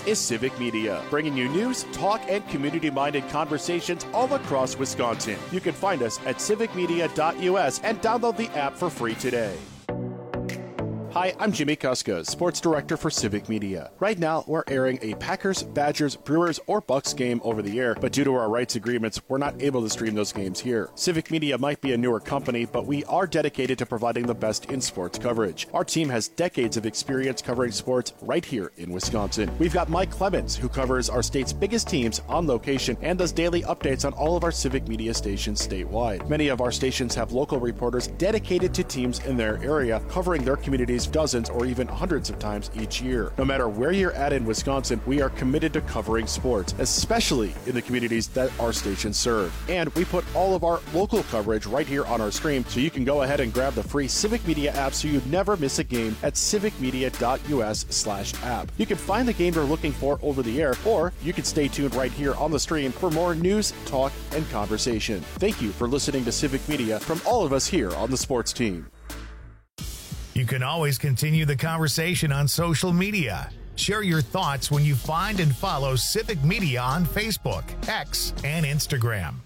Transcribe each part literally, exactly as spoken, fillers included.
is Civic Media, bringing you news, talk, and community-minded conversations all across Wisconsin. You can find us at civic media dot u s and download the app for free today. Hi, I'm Jimmy Kuska, Sports Director for Civic Media. Right now, we're airing a Packers, Badgers, Brewers, or Bucks game over the air, but due to our rights agreements, we're not able to stream those games here. Civic Media might be a newer company, but we are dedicated to providing the best in sports coverage. Our team has decades of experience covering sports right here in Wisconsin. We've got Mike Clemens, who covers our state's biggest teams on location and does daily updates on all of our Civic Media stations statewide. Many of our stations have local reporters dedicated to teams in their area, covering their communities dozens or even hundreds of times each year. No matter where you're at in Wisconsin, we are committed to covering sports, especially in the communities that our stations serve. And we put all of our local coverage right here on our stream, so you can go ahead and grab the free Civic Media app so you never miss a game at civic media dot u s slash app. You can find the game you're looking for over the air, or you can stay tuned right here on the stream for more news, talk, and conversation. Thank you for listening to Civic Media from all of us here on the sports team. You can always continue the conversation on social media. Share your thoughts when you find and follow Civic Media on Facebook, X, and Instagram.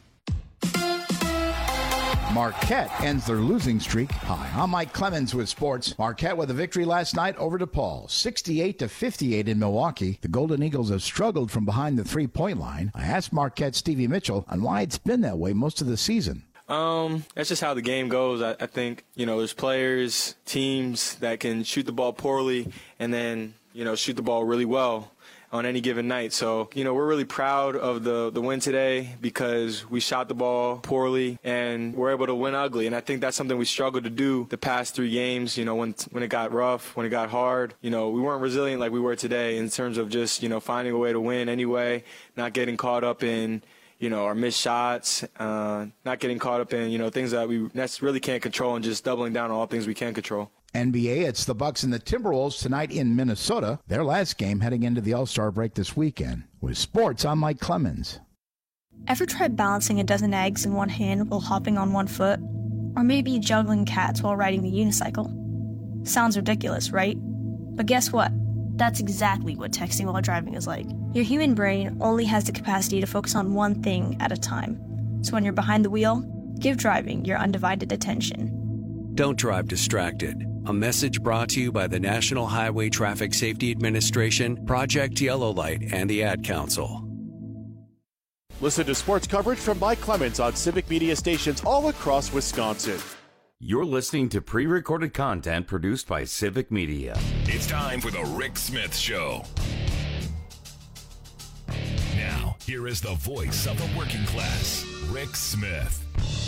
Marquette ends their losing streak. Hi, I'm Mike Clemens with sports. Marquette with a victory last night over DePaul, sixty-eight to fifty-eight in Milwaukee. The Golden Eagles have struggled from behind the three-point line. I asked Marquette's Stevie Mitchell on why it's been that way most of the season. Um, that's just how the game goes. I, I think, you know, there's players, teams that can shoot the ball poorly and then, you know, shoot the ball really well on any given night. So, you know, we're really proud of the, the win today because we shot the ball poorly and we're able to win ugly. And I think that's something we struggled to do the past three games, you know, when when it got rough, when it got hard. You know, we weren't resilient like we were today in terms of just, you know, finding a way to win anyway, not getting caught up in, you know, our missed shots, uh, not getting caught up in, you know, things that we that's really can't control and just doubling down on all things we can control. N B A, it's the Bucks and the Timberwolves tonight in Minnesota. Their last game heading into the All-Star break this weekend. With sports, I'm Mike Clemens. Ever tried balancing a dozen eggs in one hand while hopping on one foot? Or maybe juggling cats while riding the unicycle? Sounds ridiculous, right? But guess what? That's exactly what texting while driving is like. Your human brain only has the capacity to focus on one thing at a time. So when you're behind the wheel, give driving your undivided attention. Don't drive distracted. A message brought to you by the National Highway Traffic Safety Administration, Project Yellow Light, and the Ad Council. Listen to sports coverage from Mike Clemens on Civic Media stations all across Wisconsin. You're listening to pre-recorded content produced by Civic Media. It's time for the Rick Smith Show. Now, here is the voice of the working class, Rick Smith.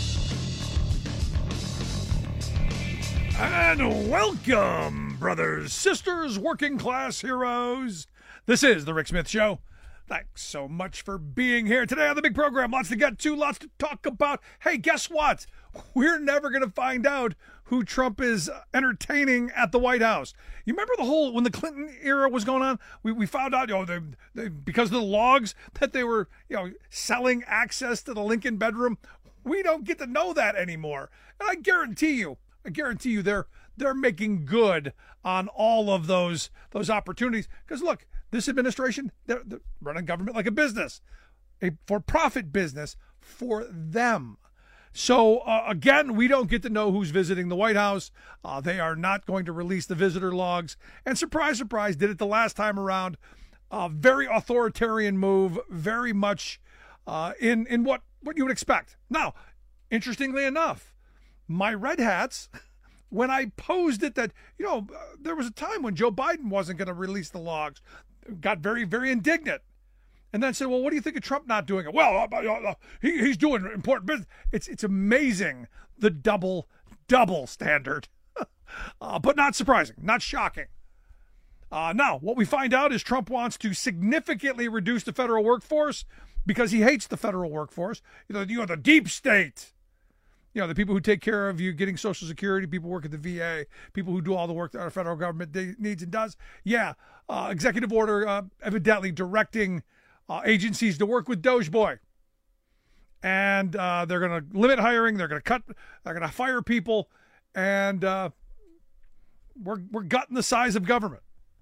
And welcome, brothers, sisters, working class heroes. This is the Rick Smith Show. Thanks so much for being here today on the big program. Lots to get to, lots to talk about. Hey, guess what? We're never going to find out who Trump is entertaining at the White House. You remember the whole, when the Clinton era was going on, we, we found out, you know, they, they, because of the logs, that they were, you know, selling access to the Lincoln bedroom. We don't get to know that anymore. And I guarantee you, I guarantee you they're they're making good on all of those those opportunities. Because look, this administration, they're, they're running government like a business, a for-profit business for them. So, uh, again, we don't get to know who's visiting the White House. Uh, they are not going to release the visitor logs. And surprise, surprise, did it the last time around. Uh, very authoritarian move, very much uh, in, in what, what you would expect. Now, interestingly enough, my red hats, when I posed it that, you know, uh, there was a time when Joe Biden wasn't going to release the logs, got very, very indignant. And then said, well, what do you think of Trump not doing it? Well, uh, uh, he, he's doing important business. It's it's amazing, the double, double standard. uh, but not surprising, not shocking. Uh, now, what we find out is Trump wants to significantly reduce the federal workforce because he hates the federal workforce. You know, you know the deep state. You know, the people who take care of you getting Social Security, people who work at the V A, people who do all the work that our federal government needs and does. Yeah, uh, executive order uh, evidently directing uh, agencies to work with Doge Boy. And uh, they're going to limit hiring. They're going to cut. They're going to fire people. And uh, we're we're gutting the size of government.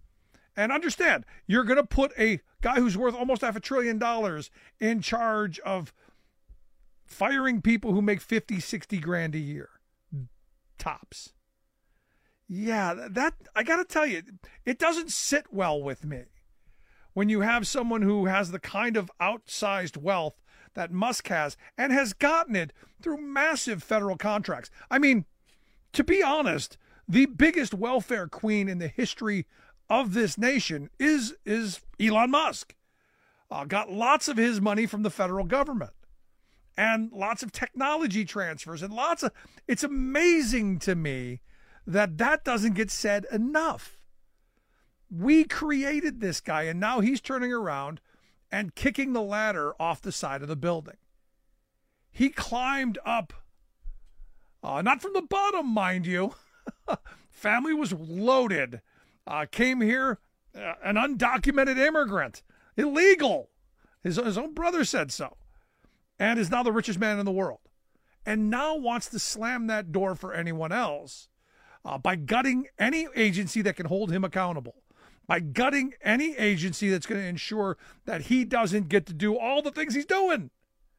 And understand, you're going to put a guy who's worth almost half a trillion dollars in charge of firing people who make fifty, sixty grand a year. Tops. Yeah, that, I got to tell you, it doesn't sit well with me when you have someone who has the kind of outsized wealth that Musk has and has gotten it through massive federal contracts. I mean, to be honest, the biggest welfare queen in the history of this nation is, is Elon Musk. Uh, got lots of his money from the federal government and lots of technology transfers and lots of, it's amazing to me that that doesn't get said enough. We created this guy, and now he's turning around and kicking the ladder off the side of the building. He climbed up, uh, not from the bottom, mind you. Family was loaded. Uh, came here, uh, an undocumented immigrant, illegal. His, his own brother said so, and is now the richest man in the world. And now wants to slam that door for anyone else uh, by gutting any agency that can hold him accountable. By gutting any agency that's going to ensure that he doesn't get to do all the things he's doing.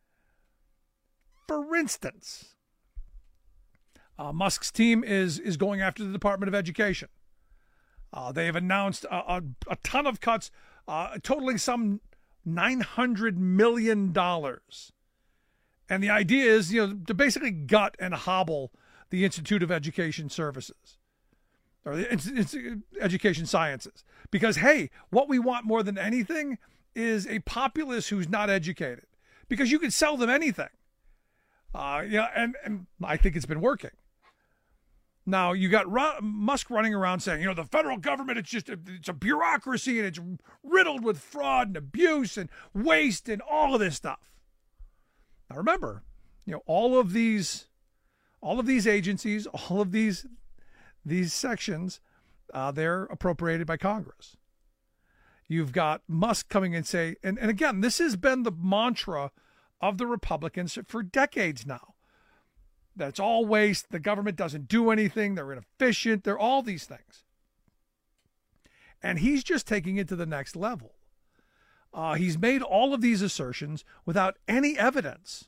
For instance, uh, Musk's team is, is going after the Department of Education. Uh, they have announced a, a, a ton of cuts, uh, totaling some nine hundred million dollars. And the idea is, you know, to basically gut and hobble the Institute of Education Services. Or the it's education sciences. Because, hey, what we want more than anything is a populace who's not educated. Because you can sell them anything. Uh, yeah, and, and I think it's been working. Now, you got Ru- Musk running around saying, you know, the federal government, it's just a, it's a bureaucracy and it's riddled with fraud and abuse and waste and all of this stuff. Now, remember, you know, all of these, all of these agencies, all of these These sections, uh, they're appropriated by Congress. You've got Musk coming and say, and, and again, this has been the mantra of the Republicans for decades now. That's all waste. The government doesn't do anything. They're inefficient. They're all these things. And he's just taking it to the next level. Uh, he's made all of these assertions without any evidence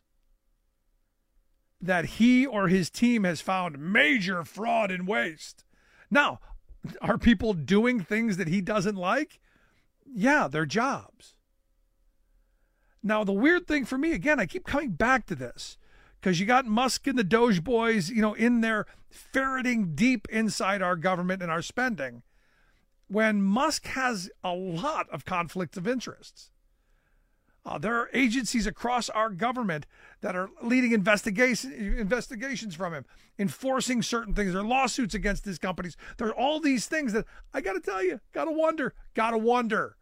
that he or his team has found major fraud and waste. Now, are people doing things that he doesn't like? Yeah, they're jobs. Now, the weird thing for me, again, I keep coming back to this, because you got Musk and the Doge boys, you know, in there ferreting deep inside our government and our spending, when Musk has a lot of conflicts of interests. Uh, there are agencies across our government that are leading investigation, investigations from him, enforcing certain things. There are lawsuits against these companies. There are all these things that I got to tell you, got to wonder, got to wonder.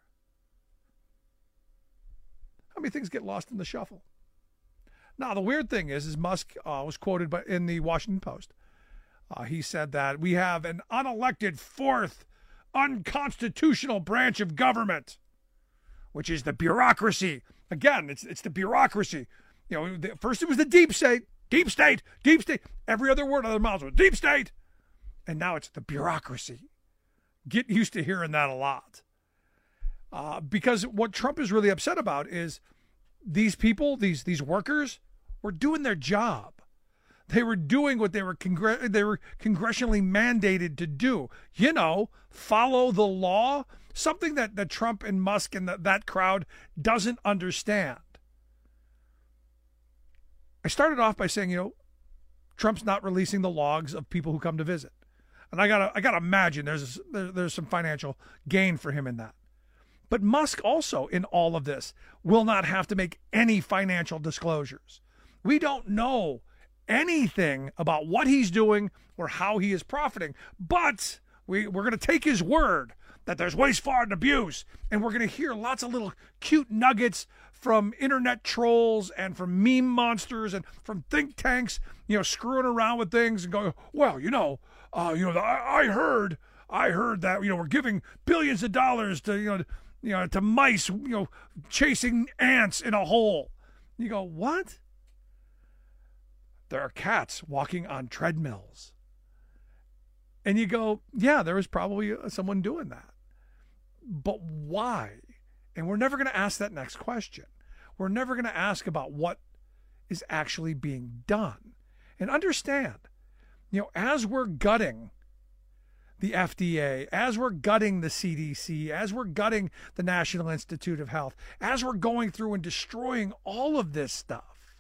How many things get lost in the shuffle? Now, the weird thing is, is Musk uh, was quoted by, in the Washington Post. Uh, he said that we have an unelected fourth unconstitutional branch of government, which is the bureaucracy. Again, it's it's the bureaucracy. You know, the, first it was the deep state, deep state, deep state. Every other word out of their mouths was deep state. And now it's the bureaucracy. Get used to hearing that a lot. Uh, because what Trump is really upset about is these people, these these workers, were doing their job. They were doing what they were congr- they were congressionally mandated to do. You know, follow the law. Something that, that Trump and Musk and the, that crowd doesn't understand. I started off by saying, you know, Trump's not releasing the logs of people who come to visit. And I gotta I gotta imagine there's there, there's some financial gain for him in that. But Musk also, in all of this, will not have to make any financial disclosures. We don't know anything about what he's doing or how he is profiting, but we, we're going to take his word that there's waste, fraud, and abuse, and we're going to hear lots of little cute nuggets from internet trolls and from meme monsters and from think tanks, you know, screwing around with things and going, well, you know, uh, you know, I, I heard, I heard that, you know, we're giving billions of dollars to, you know, you know, to mice, you know, chasing ants in a hole. You go, what? There are cats walking on treadmills. And you go, yeah, there was probably someone doing that. But why? And we're never going to ask that next question. We're never going to ask about what is actually being done. And understand, you know, as we're gutting the F D A, as we're gutting the C D C, as we're gutting the National Institute of Health, as we're going through and destroying all of this stuff,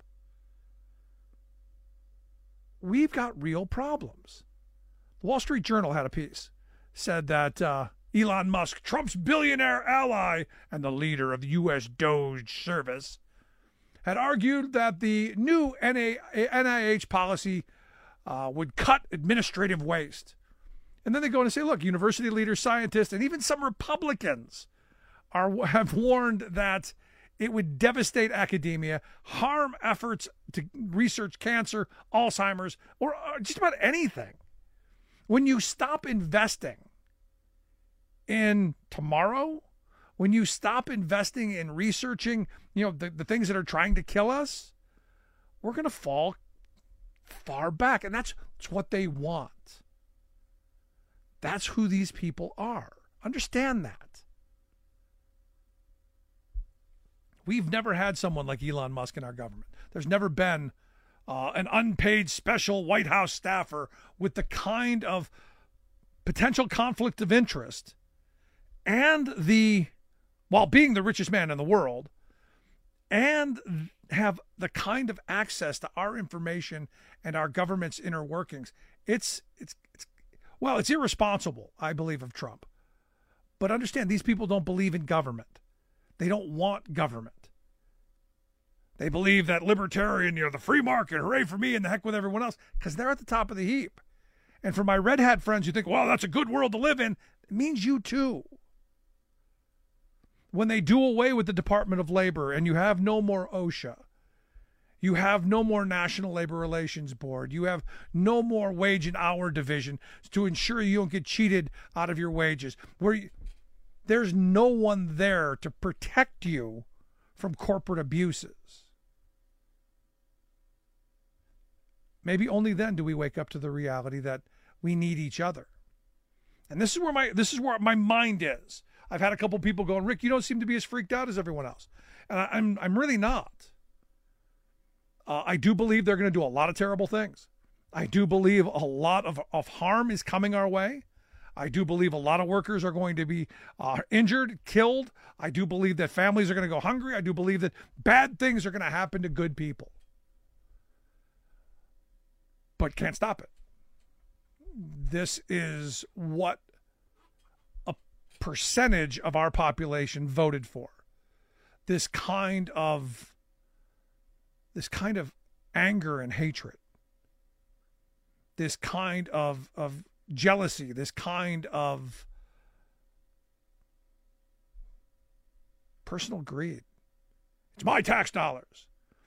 we've got real problems. The Wall Street Journal had a piece, said that uh, Elon Musk, Trump's billionaire ally and the leader of the U S Doge service, had argued that the new N I H policy uh, would cut administrative waste. And then they go on and say, look, university leaders, scientists, and even some Republicans are have warned that it would devastate academia, harm efforts to research cancer, Alzheimer's, or just about anything. When you stop investing in tomorrow, when you stop investing in researching, you know, the, the things that are trying to kill us, we're going to fall far back. And that's, that's what they want. That's who these people are. Understand that. We've never had someone like Elon Musk in our government. There's never been uh, an unpaid special White House staffer with the kind of potential conflict of interest and the, while being the richest man in the world, and have the kind of access to our information and our government's inner workings. It's, it's, it's, well, it's irresponsible, I believe, of Trump. But understand, these people don't believe in government. They don't want government. They believe that libertarian, you know, the free market, hooray for me and the heck with everyone else, because they're at the top of the heap. And for my red hat friends who think, well, that's a good world to live in, it means you too. When they do away with the Department of Labor and you have no more OSHA, you have no more National Labor Relations Board, you have no more wage and hour division to ensure you don't get cheated out of your wages, where you, there's no one there to protect you from corporate abuses. Maybe only then do we wake up to the reality that we need each other. And this is where my this is where my mind is. I've had a couple people going, Rick, you don't seem to be as freaked out as everyone else. And I, I'm I'm really not. Uh, I do believe they're going to do a lot of terrible things. I do believe a lot of, of harm is coming our way. I do believe a lot of workers are going to be uh, injured, killed. I do believe that families are going to go hungry. I do believe that bad things are going to happen to good people. But can't stop it. This is what a percentage of our population voted for. This kind of this kind of anger and hatred. This kind of of jealousy, this kind of personal greed. It's my tax dollars.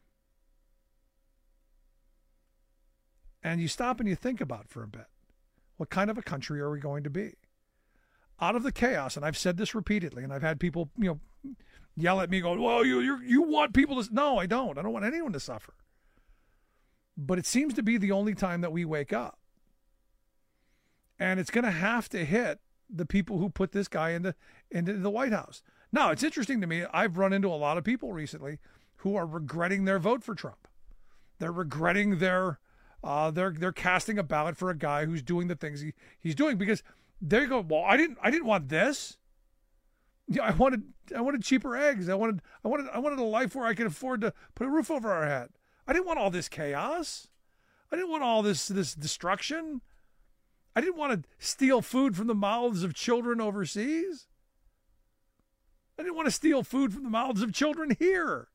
And you stop and you think about for a bit, what kind of a country are we going to be? Out of the chaos, and I've said this repeatedly, and I've had people, you know, yell at me going, well, you you you want people to... No, I don't. I don't want anyone to suffer. But it seems to be the only time that we wake up. And it's going to have to hit the people who put this guy into, into the White House. Now, it's interesting to me. I've run into a lot of people recently who are regretting their vote for Trump. They're regretting their... Uh, they're they're casting a ballot for a guy who's doing the things he, he's doing, because they go, well, I didn't I didn't want this. Yeah, I wanted I wanted cheaper eggs. I wanted I wanted I wanted a life where I could afford to put a roof over our head. I didn't want all this chaos. I didn't want all this this destruction. I didn't want to steal food from the mouths of children overseas. I didn't want to steal food from the mouths of children here.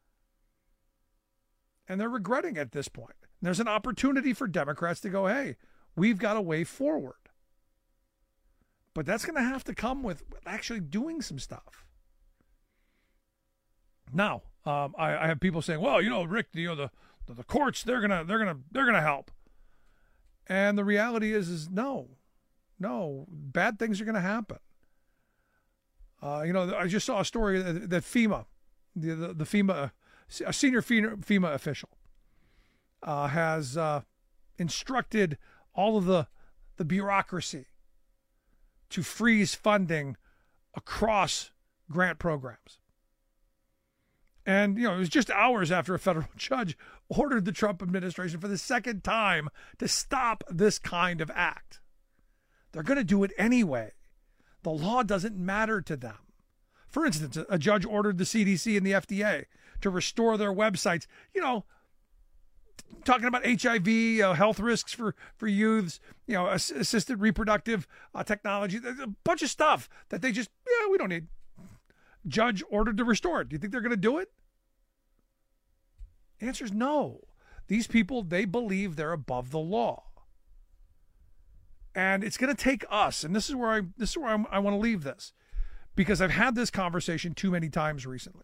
And they're regretting it at this point. There's an opportunity for Democrats to go, hey, we've got a way forward. But that's going to have to come with actually doing some stuff. Now, um, I, I have people saying, well, you know, Rick, you know, the, the, the courts, they're gonna they're gonna they're gonna help. And the reality is, is no, no, bad things are gonna happen. Uh, you know, I just saw a story that, that FEMA, the, the the FEMA, a senior FEMA official, Uh, has uh, instructed all of the, the bureaucracy to freeze funding across grant programs. And, you know, it was just hours after a federal judge ordered the Trump administration for the second time to stop this kind of act. They're going to do it anyway. The law doesn't matter to them. For instance, a judge ordered the C D C and the F D A to restore their websites, you know, talking about H I V, uh, health risks for, for youths, you know, ass- assisted reproductive uh, technology, a bunch of stuff that they just, yeah, we don't need. Judge ordered to restore it. Do you think they're going to do it? The answer is no. These people, they believe they're above the law. And it's going to take us, and this is where I this is where I'm, I want to leave this, because I've had this conversation too many times recently.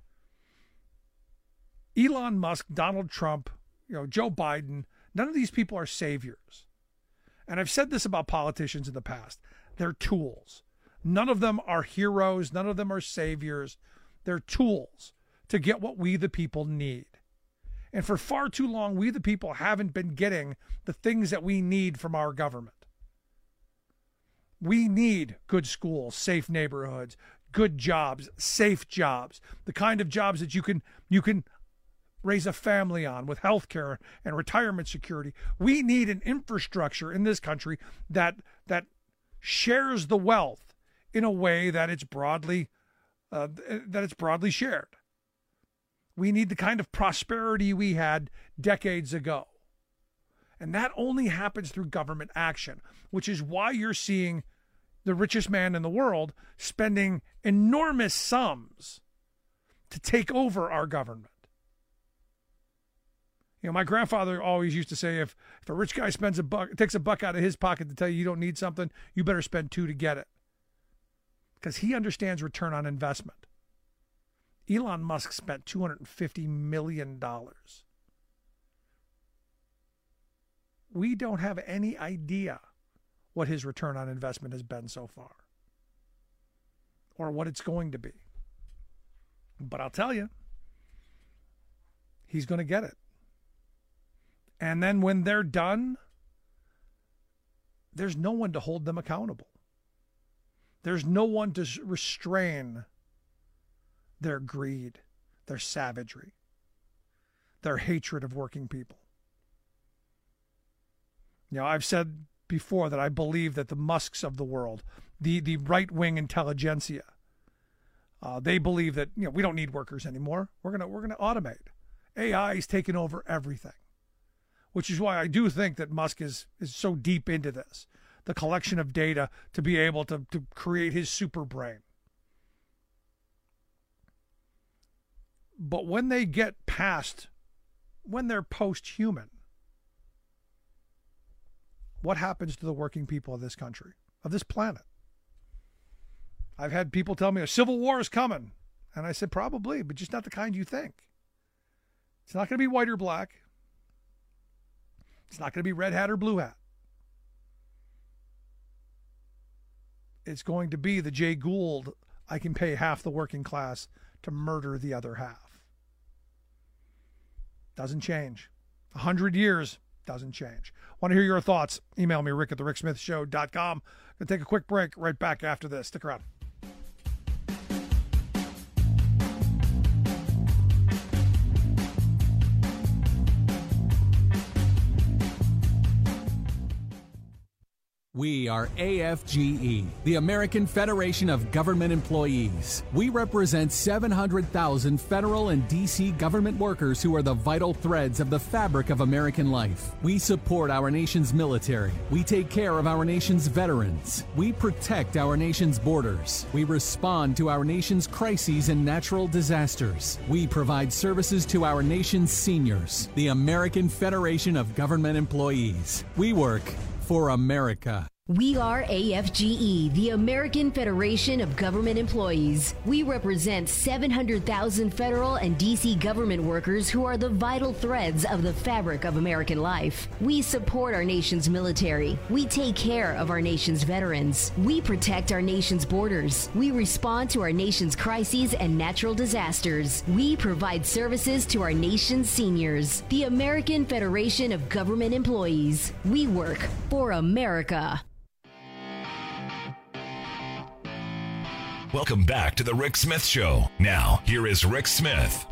Elon Musk, Donald Trump, you know, Joe Biden, none of these people are saviors. And I've said this about politicians in the past. They're tools. None of them are heroes. None of them are saviors. They're tools to get what we the people need. And for far too long, we the people haven't been getting the things that we need from our government. We need good schools, safe neighborhoods, good jobs, safe jobs, the kind of jobs that you can you can raise a family on with health care and retirement security. We need an infrastructure in this country that that shares the wealth in a way that it's broadly uh, that it's broadly shared. We need the kind of prosperity we had decades ago. And that only happens through government action, which is why you're seeing the richest man in the world spending enormous sums to take over our government. You know, my grandfather always used to say, if, if a rich guy spends a buck, takes a buck out of his pocket to tell you you don't need something, you better spend two to get it. Because he understands return on investment. Elon Musk spent two hundred fifty million dollars. We don't have any idea what his return on investment has been so far, or what it's going to be. But I'll tell you, he's going to get it. And then when they're done, there's no one to hold them accountable. There's no one to restrain their greed, their savagery, their hatred of working people. You know, I've said before that I believe that the Musks of the world, the, the right-wing intelligentsia, uh, they believe that, you know, we don't need workers anymore. We're gonna we're gonna automate. A I is taking over everything, which is why I do think that Musk is is so deep into this, the collection of data to be able to to create his super brain. But when they get past, when they're post-human, what happens to the working people of this country, of this planet? I've had people tell me a civil war is coming. And I said, probably, but just not the kind you think. It's not going to be white or black. It's not going to be red hat or blue hat. It's going to be the Jay Gould, I can pay half the working class to murder the other half. Doesn't change. A hundred years doesn't change. Want to hear your thoughts? Email me, Rick at the Rick Smith Show dot com. Going to take a quick break right back after this. Stick around. We are A F G E, the American Federation of Government Employees. We represent seven hundred thousand federal and D C government workers who are the vital threads of the fabric of American life. We support our nation's military. We take care of our nation's veterans. We protect our nation's borders. We respond to our nation's crises and natural disasters. We provide services to our nation's seniors. The American Federation of Government Employees. We work for America. We are A F G E, the American Federation of Government Employees. We represent seven hundred thousand federal and D C government workers who are the vital threads of the fabric of American life. We support our nation's military. We take care of our nation's veterans. We protect our nation's borders. We respond to our nation's crises and natural disasters. We provide services to our nation's seniors. The American Federation of Government Employees. We work for America. Welcome back to the Rick Smith Show. Now, here is Rick Smith.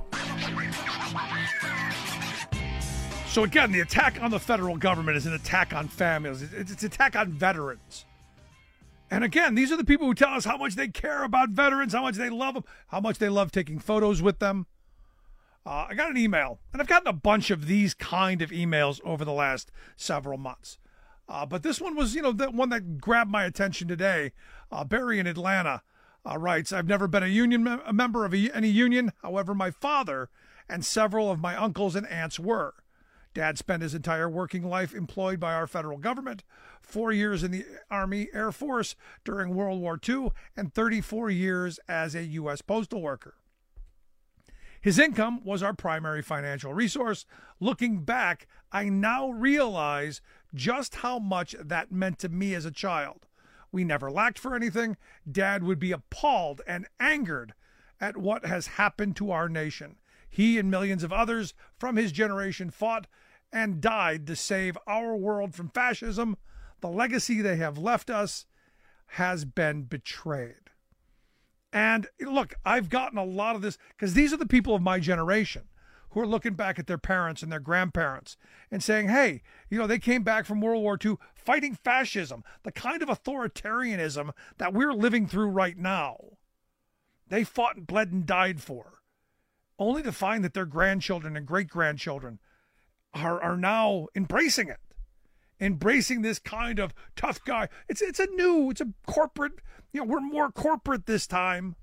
So again, the attack on the federal government is an attack on families. It's, it's an attack on veterans. And again, these are the people who tell us how much they care about veterans, how much they love them, how much they love taking photos with them. Uh, I got an email, and I've gotten a bunch of these kind of emails over the last several months. Uh, but this one was, you know, the one that grabbed my attention today. Uh, Barry in Atlanta uh, writes, I've never been a union me- a member of a, any union. However, my father and several of my uncles and aunts were. Dad spent his entire working life employed by our federal government, four years in the Army Air Force during World War Two, and thirty-four years as a U S postal worker. His income was our primary financial resource. Looking back, I now realize just how much that meant to me as a child. We never lacked for anything. Dad would be appalled and angered at what has happened to our nation. He and millions of others from his generation fought and died to save our world from fascism. The legacy they have left us has been betrayed. And look, I've gotten a lot of this because these are the people of my generation who are looking back at their parents and their grandparents and saying, hey, you know, they came back from World War Two fighting fascism, the kind of authoritarianism that we're living through right now. They fought and bled and died for, only to find that their grandchildren and great-grandchildren are, are now embracing it, embracing this kind of tough guy. It's it's a new, it's a corporate, you know, we're more corporate this time.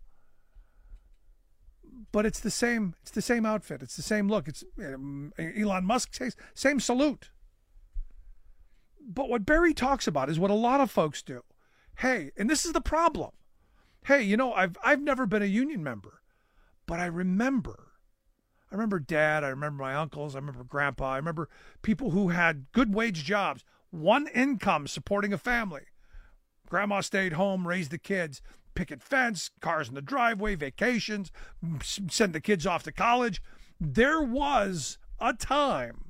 But it's the same, it's the same outfit. It's the same look. It's um, Elon Musk says, same salute. But what Barry talks about is what a lot of folks do. Hey, and this is the problem. Hey, you know, I've I've never been a union member, but I remember I remember Dad, I remember my uncles, I remember Grandpa, I remember people who had good wage jobs, one income supporting a family. Grandma stayed home, raised the kids, picket fence, cars in the driveway, vacations, send the kids off to college. There was a time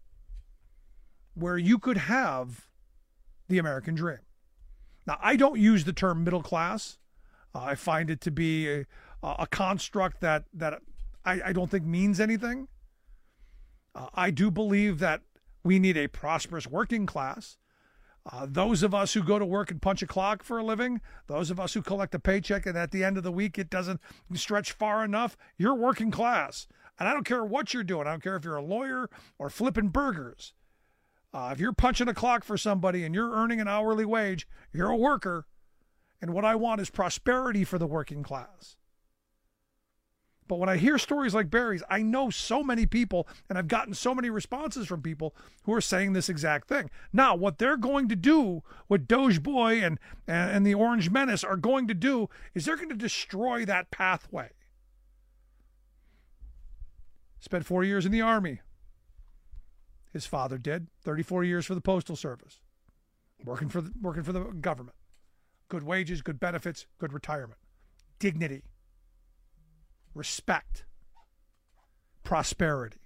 where you could have the American dream. Now, I don't use the term middle class. Uh, I find it to be a, a construct that, that I, I don't think means anything. Uh, I do believe that we need a prosperous working class. Uh, those of us who go to work and punch a clock for a living, those of us who collect a paycheck and at the end of the week it doesn't stretch far enough, you're working class. And I don't care what you're doing. I don't care if you're a lawyer or flipping burgers. Uh, if you're punching a clock for somebody and you're earning an hourly wage, you're a worker. And what I want is prosperity for the working class. But when I hear stories like Barry's, I know so many people, and I've gotten so many responses from people who are saying this exact thing. Now, what they're going to do, what Doge Boy and, and, and the Orange Menace are going to do, is they're going to destroy that pathway. Spent four years in the Army. His father did. thirty-four years for the Postal Service. Working for the, working for the government. Good wages, good benefits, good retirement. Dignity. Respect, prosperity.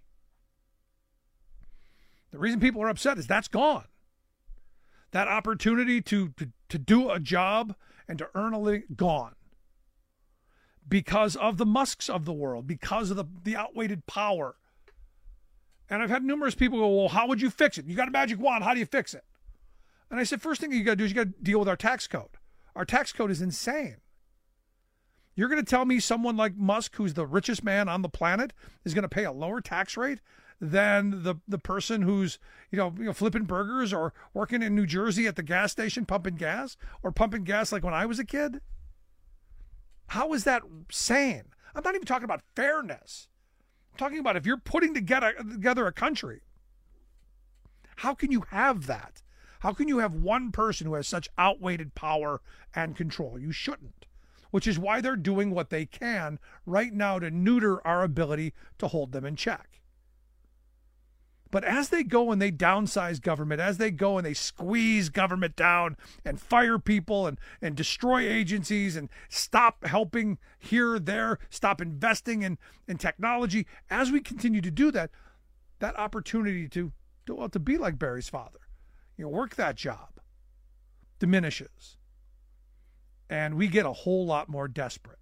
The reason people are upset is that's gone. That opportunity to, to, to do a job and to earn a living, gone. Because of the Musks of the world, because of the, the outweighted power. And I've had numerous people go, well, how would you fix it? You got a magic wand, how do you fix it? And I said, first thing you got to do is you got to deal with our tax code. Our tax code is insane. You're going to tell me someone like Musk, who's the richest man on the planet, is going to pay a lower tax rate than the, the person who's, you know, you know, flipping burgers or working in New Jersey at the gas station pumping gas or pumping gas like when I was a kid? How is that sane? I'm not even talking about fairness. I'm talking about if you're putting together, together a country, how can you have that? How can you have one person who has such outweighed power and control? You shouldn't. Which is why they're doing what they can right now to neuter our ability to hold them in check. But as they go and they downsize government, as they go and they squeeze government down and fire people and, and destroy agencies and stop helping here, there, stop investing in, in technology, as we continue to do that, that opportunity to, to, well, to be like Barry's father, you know, work that job, diminishes. And we get a whole lot more desperate.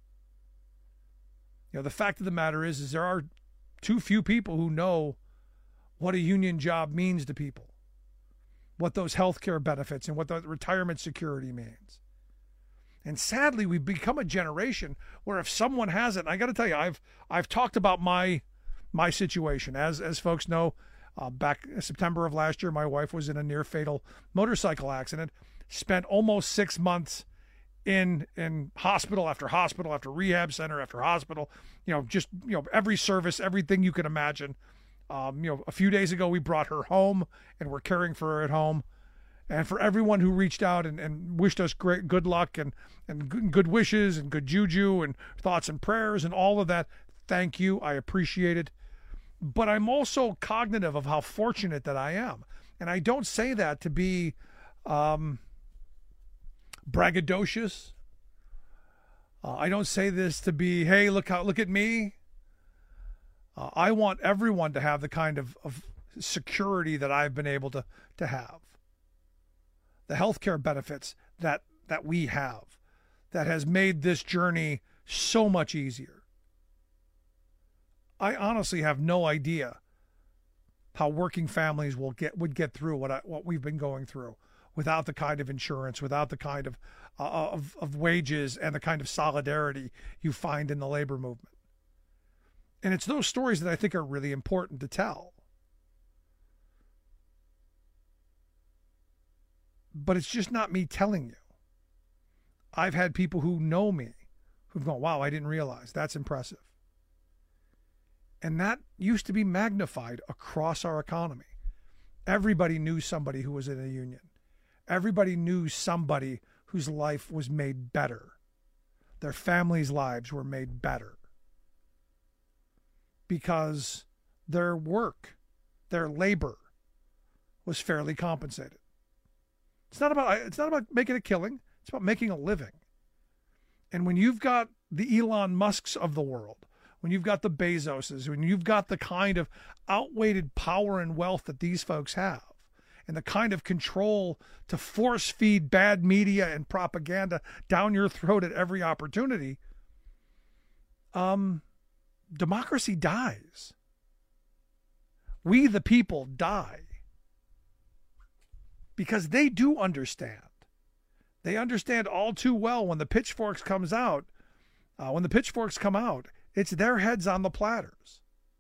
You know, the fact of the matter is, is there are too few people who know what a union job means to people, what those health care benefits and what the retirement security means. And sadly, we've become a generation where if someone has it, I got to tell you, I've I've talked about my my situation. As as folks know, uh, back in September of last year, my wife was in a near fatal motorcycle accident, spent almost six months in in hospital after hospital after rehab center after hospital, you know, just, you know, every service, everything you can imagine. Um, you know, a few days ago, we brought her home and we're caring for her at home. And for everyone who reached out and, and wished us great good luck and, and good, good wishes and good juju and thoughts and prayers and all of that, thank you. I appreciate it. But I'm also cognitive of how fortunate that I am. And I don't say that to be um, braggadocious. Uh, I don't say this to be, hey, look how look at me. Uh, I want everyone to have the kind of, of security that I've been able to, to have. The healthcare benefits that, that we have that has made this journey so much easier. I honestly have no idea how working families will get would get through what I, what we've been going through without the kind of insurance, without the kind of, uh, of of wages and the kind of solidarity you find in the labor movement. And it's those stories that I think are really important to tell. But it's just not me telling you. I've had people who know me who've gone, wow, I didn't realize. That's impressive. And that used to be magnified across our economy. Everybody knew somebody who was in a union. Everybody knew somebody whose life was made better. Their families' lives were made better. Because their work, their labor was fairly compensated. It's not about it's not about making a killing. It's about making a living. And when you've got the Elon Musks of the world, when you've got the Bezoses, when you've got the kind of outweighed power and wealth that these folks have, and the kind of control to force feed bad media and propaganda down your throat at every opportunity, um, democracy dies. We the people die. Because they do understand. They understand all too well when the pitchforks comes out, uh, when the pitchforks come out, it's their heads on the platters.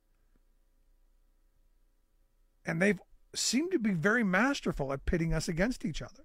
And they've seemed to be very masterful at pitting us against each other.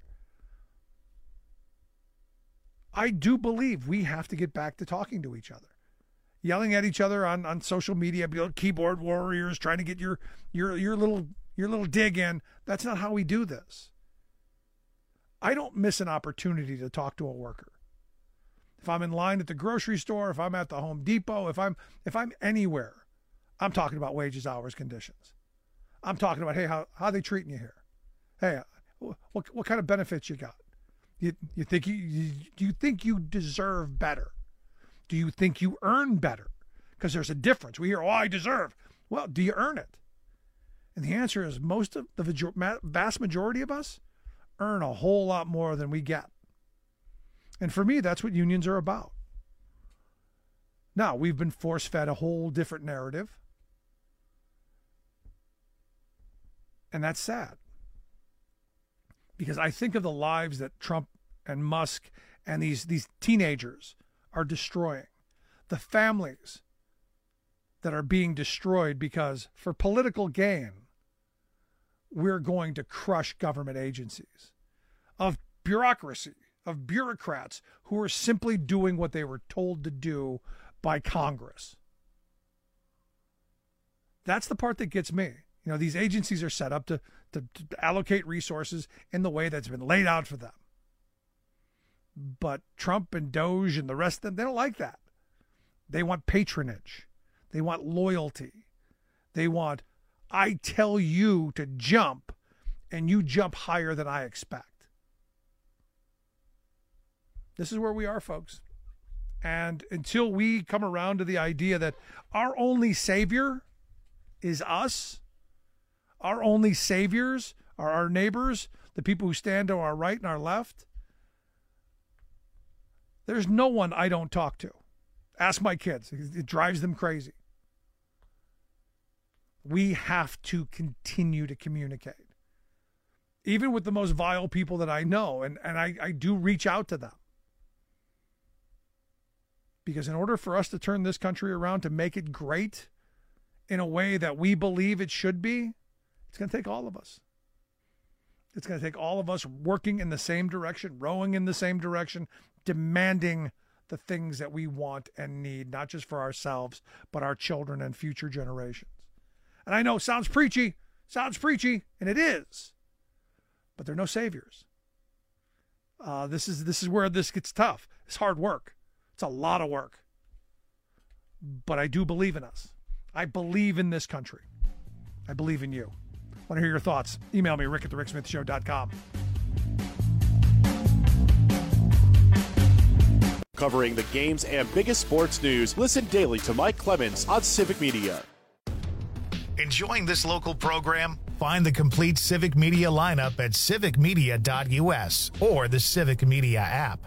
I do believe we have to get back to talking to each other. Yelling at each other on, on social media, keyboard warriors, trying to get your your your little your little dig in. That's not how we do this. I don't miss an opportunity to talk to a worker. If I'm in line at the grocery store, if I'm at the Home Depot, if I'm if I'm anywhere, I'm talking about wages, hours, conditions. I'm talking about, hey, how how they treating you here? Hey, what what kind of benefits you got? You you think you, you do you think you deserve better? Do you think you earn better? Because there's a difference. We hear, oh, I deserve. Well, do you earn it? And the answer is most of the vast majority of us earn a whole lot more than we get. And for me, that's what unions are about. Now, we've been force-fed a whole different narrative. And that's sad. Because I think of the lives that Trump and Musk and these, these teenagers are destroying. The families that are being destroyed because for political gain, we're going to crush government agencies, of bureaucracy, of bureaucrats who are simply doing what they were told to do by Congress. That's the part that gets me. You know, these agencies are set up to, to, to allocate resources in the way that's been laid out for them. But Trump and Doge and the rest of them, they don't like that. They want patronage. They want loyalty. They want, I tell you to jump, and you jump higher than I expect. This is where we are, folks. And until we come around to the idea that our only savior is us, our only saviors are our neighbors, the people who stand to our right and our left, There's no one I don't talk to. Ask my kids. It drives them crazy. We have to continue to communicate. Even with the most vile people that I know, and, and I, I do reach out to them. Because in order for us to turn this country around, to make it great in a way that we believe it should be, it's going to take all of us. It's going to take all of us working in the same direction, rowing in the same direction, demanding the things that we want and need, not just for ourselves, but our children and future generations. And I know, sounds preachy, sounds preachy, and it is. But there are no saviors. Uh, this is this is where this gets tough. It's hard work. It's a lot of work. But I do believe in us. I believe in this country. I believe in you. Want to hear your thoughts? Email me, rick at the rick smith show dot com. Covering the games and biggest sports news, listen daily to Mike Clemens on Civic Media. Enjoying this local program? Find the complete Civic Media lineup at civic media dot u s or the Civic Media app.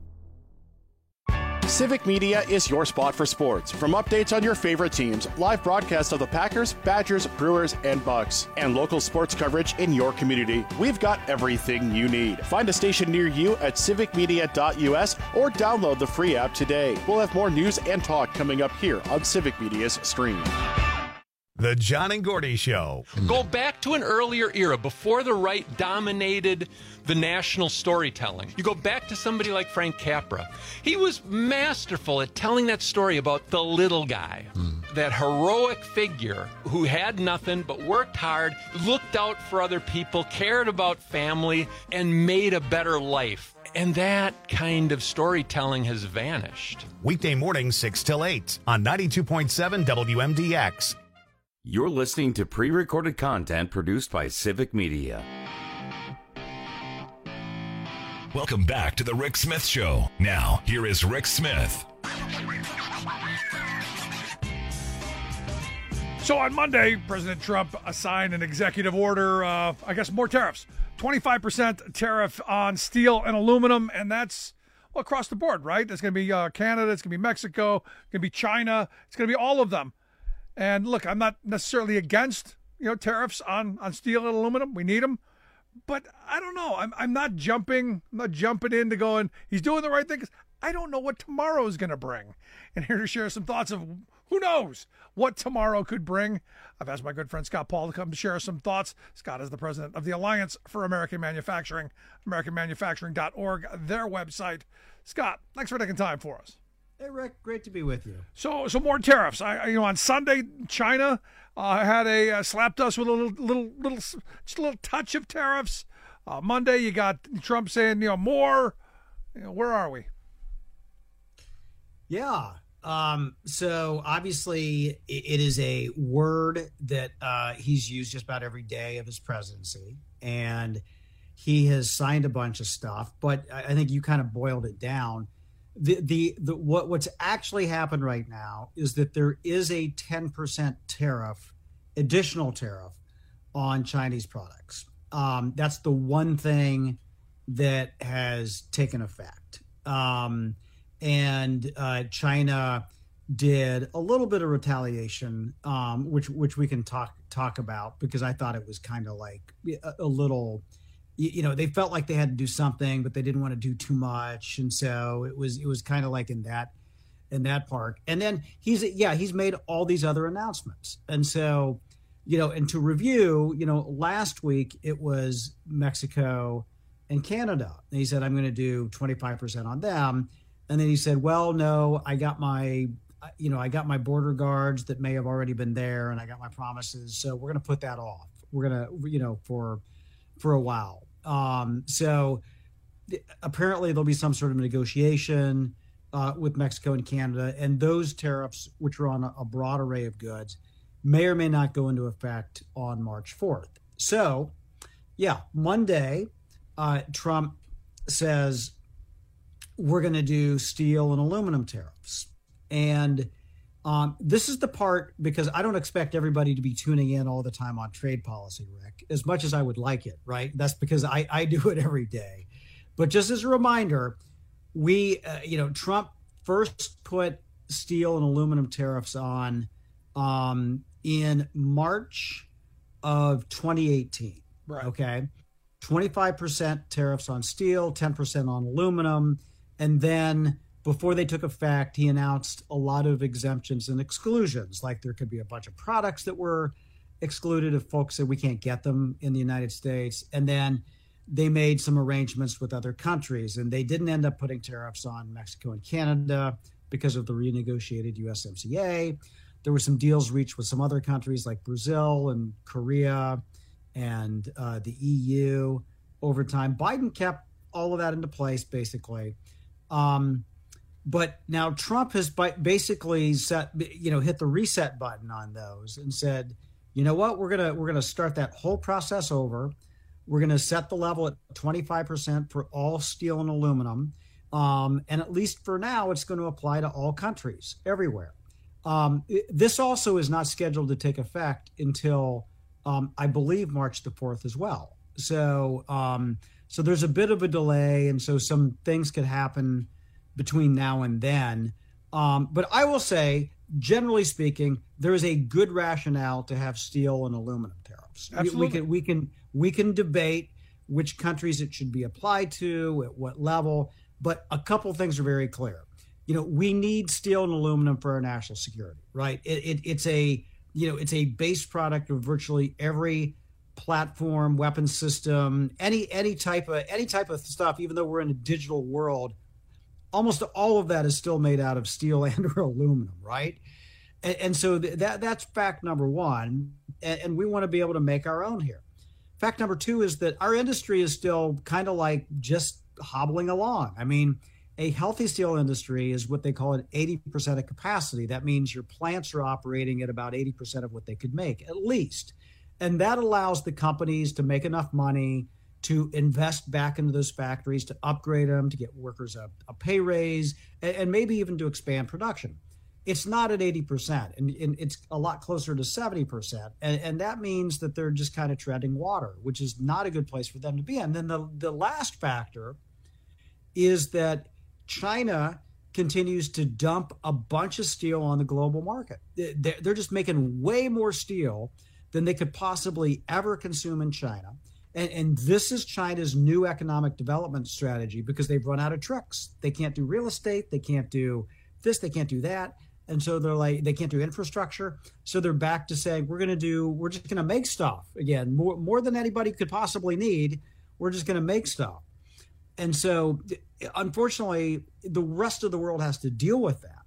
Civic Media is your spot for sports. From updates on your favorite teams, live broadcasts of the Packers, Badgers, Brewers, and Bucks, and local sports coverage in your community, we've got everything you need. Find a station near you at civic media dot u s or download the free app today. We'll have more news and talk coming up here on Civic Media's stream. The John and Gordy Show. Go back to an earlier era before the right dominated the national storytelling. You go back to somebody like Frank Capra. He was masterful at telling that story about the little guy, mm. that heroic figure who had nothing but worked hard, looked out for other people, cared about family, and made a better life. And that kind of storytelling has vanished. Weekday mornings, six till eight on ninety-two point seven W M D X. You're listening to pre-recorded content produced by Civic Media. Welcome back to the Rick Smith Show. Now, here is Rick Smith. So on Monday, President Trump signed an executive order, uh, I guess more tariffs. twenty-five percent tariff on steel and aluminum, and that's well, across the board, right? It's going to be uh, Canada, it's going to be Mexico, it's going to be China, it's going to be all of them. And look, I'm not necessarily against, you know, tariffs on, on steel and aluminum. We need them. But I don't know. I'm I'm not jumping. I'm not jumping into going, he's doing the right thing. 'Cause I don't know what tomorrow is going to bring. And here to share some thoughts of who knows what tomorrow could bring. I've asked my good friend Scott Paul to come to share some thoughts. Scott is the president of the Alliance for American Manufacturing, american manufacturing dot org, their website. Scott, thanks for taking time for us. Hey, Rick, great to be with you. So, so more tariffs. I, you know, on Sunday, China uh, had a uh, slapped us with a little, little, little, just a little touch of tariffs. Uh, Monday, you got Trump saying, you know, more. You know, where are we? Yeah. Um, so obviously, it is a word that uh, he's used just about every day of his presidency, and he has signed a bunch of stuff. But I think you kind of boiled it down. The, the the what what's actually happened right now is that there is a ten percent tariff, additional tariff on Chinese products. Um, that's the one thing that has taken effect. Um, and uh, China did a little bit of retaliation, um, which which we can talk talk about, because I thought it was kind of like a, a little. You know, they felt like they had to do something, but they didn't want to do too much, and so it was it was kind of like in that in that part. And then he's yeah he's made all these other announcements, and so you know, and to review, you know, last week it was Mexico and Canada, and he said I'm going to do twenty-five percent on them, and then he said, well, no, I got my you know I got my border guards that may have already been there, and I got my promises, so we're going to put that off. We're going to you know for for a while. Um, so apparently there'll be some sort of negotiation uh, with Mexico and Canada, and those tariffs, which are on a, a broad array of goods, may or may not go into effect on March fourth. So, yeah, Monday, uh, Trump says we're going to do steel and aluminum tariffs. And Um, this is the part, because I don't expect everybody to be tuning in all the time on trade policy, Rick, as much as I would like it, right? That's because I, I do it every day. But just as a reminder, we, uh, you know, Trump first put steel and aluminum tariffs on um, in March of twenty eighteen. Right. Okay. twenty-five percent tariffs on steel, ten percent on aluminum. And then before they took effect, he announced a lot of exemptions and exclusions. Like there could be a bunch of products that were excluded if folks said we can't get them in the United States. And then they made some arrangements with other countries, and they didn't end up putting tariffs on Mexico and Canada because of the renegotiated U S M C A. There were some deals reached with some other countries like Brazil and Korea and uh, the E U over time. Biden kept all of that into place, basically. Um, but now Trump has basically set, you know, hit the reset button on those and said, you know what, we're gonna we're gonna start that whole process over. We're gonna set the level at twenty-five percent for all steel and aluminum, um, and at least for now, it's going to apply to all countries everywhere. Um, it, this also is not scheduled to take effect until um, I believe March the fourth as well. So um, so there's a bit of a delay, and so some things could happen between now and then. Um, but I will say, generally speaking, there is a good rationale to have steel and aluminum tariffs. Absolutely. We, we can we can we can debate which countries it should be applied to, at what level, but a couple things are very clear. You know, we need steel and aluminum for our national security, right? It, it, it's a you know it's a base product of virtually every platform, weapon system, any any type of any type of stuff. Even though we're in a digital world, almost all of that is still made out of steel and or aluminum, right? And, and so th- that that's fact number one, and, and we want to be able to make our own here. Fact number two is that our industry is still kind of like just hobbling along. I mean, a healthy steel industry is what they call an eighty percent of capacity. That means your plants are operating at about eighty percent of what they could make, at least. And that allows the companies to make enough money to invest back into those factories, to upgrade them, to get workers a, a pay raise, and, and maybe even to expand production. It's not at eighty percent, and, and it's a lot closer to seventy percent. And, and that means that they're just kind of treading water, which is not a good place for them to be in. And then the, the last factor is that China continues to dump a bunch of steel on the global market. They're, they're just making way more steel than they could possibly ever consume in China. And, and this is China's new economic development strategy because they've run out of tricks. They can't do real estate. They can't do this. They can't do that. And so they're like, they can't do infrastructure. So they're back to saying, we're going to do, we're just going to make stuff again, more, more than anybody could possibly need. We're just going to make stuff. And so unfortunately, the rest of the world has to deal with that.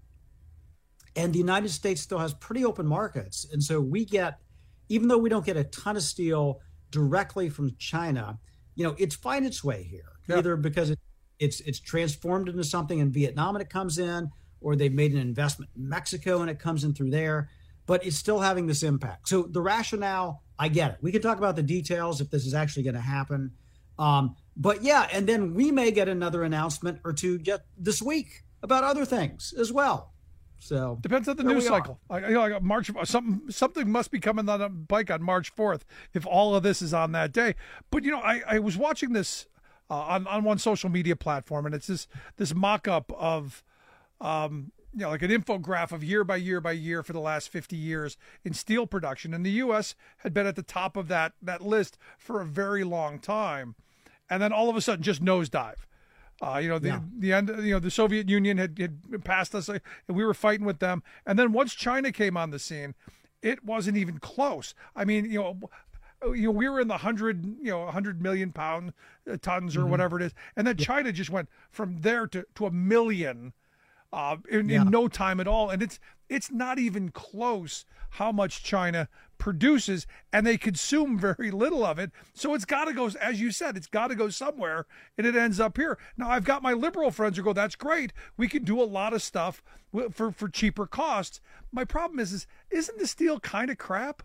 And the United States still has pretty open markets. And so we get, even though we don't get a ton of steel directly from China, you know, it's find its way here, yep. Either because it, it's it's transformed into something in Vietnam and it comes in, or they've made an investment in Mexico and it comes in through there, but it's still having this impact. So the rationale, I get it. We can talk about the details if this is actually going to happen. Um, but yeah, and then we may get another announcement or two just this week about other things as well. So depends on the news cycle. I, you know, like March, something something must be coming on a bike on March fourth if all of this is on that day. But you know, I, I was watching this uh, on on one social media platform, and it's this this mock-up of, um, you know, like an infograph of year by year by year for the last fifty years in steel production, and the U S had been at the top of that that list for a very long time, and then all of a sudden just nosedive. Uh, you know, the yeah. the end. You know, the Soviet Union had, had passed us, and we were fighting with them. And then once China came on the scene, it wasn't even close. I mean, you know, you know, we were in the hundred, you know, hundred million pound tons or mm-hmm. whatever it is, and then yeah. China just went from there to to a million uh, in, yeah. in no time at all. And it's it's not even close how much China produces, and they consume very little of it. So it's got to go, as you said, it's got to go somewhere, and it ends up here. Now, I've got my liberal friends who go, that's great. We can do a lot of stuff for, for cheaper costs. My problem is, is isn't the steel kind of crap?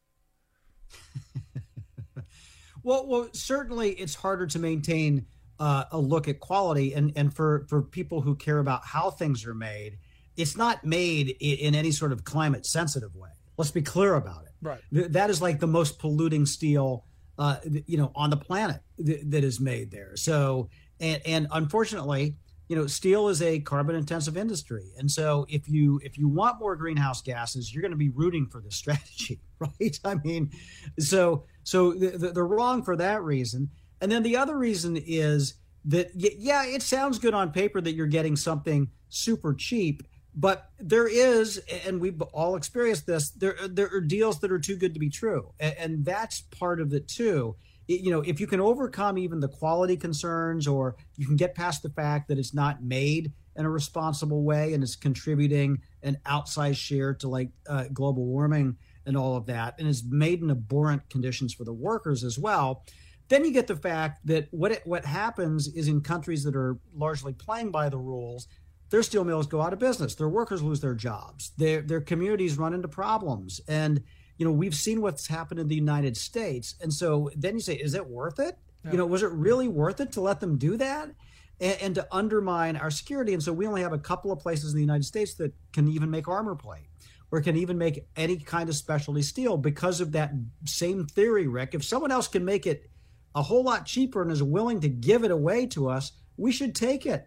well, well, certainly it's harder to maintain uh, a look at quality, and, and for, for people who care about how things are made, it's not made in, in any sort of climate sensitive way. Let's be clear about it. Right. Th- that is like the most polluting steel, uh, th- you know, on the planet th- that is made there. So, and, and unfortunately, you know, steel is a carbon intensive industry. And so if you if you want more greenhouse gases, you're going to be rooting for this strategy, right? I mean, so so th- th- they're wrong for that reason. And then the other reason is that, yeah, it sounds good on paper that you're getting something super cheap, but there is, and we've all experienced this, there, there are deals that are too good to be true. And, and that's part of it too. It, you know, if you can overcome even the quality concerns, or you can get past the fact that it's not made in a responsible way and it's contributing an outsized share to like uh, global warming and all of that, and it's made in abhorrent conditions for the workers as well, then you get the fact that what it, what happens is in countries that are largely playing by the rules, their steel mills go out of business. Their workers lose their jobs. Their their communities run into problems. And, you know, we've seen what's happened in the United States. And so then you say, is it worth it? Yeah. You know, was it really worth it to let them do that and, and to undermine our security? And so we only have a couple of places in the United States that can even make armor plate or can even make any kind of specialty steel because of that same theory, Rick. If someone else can make it a whole lot cheaper and is willing to give it away to us, we should take it.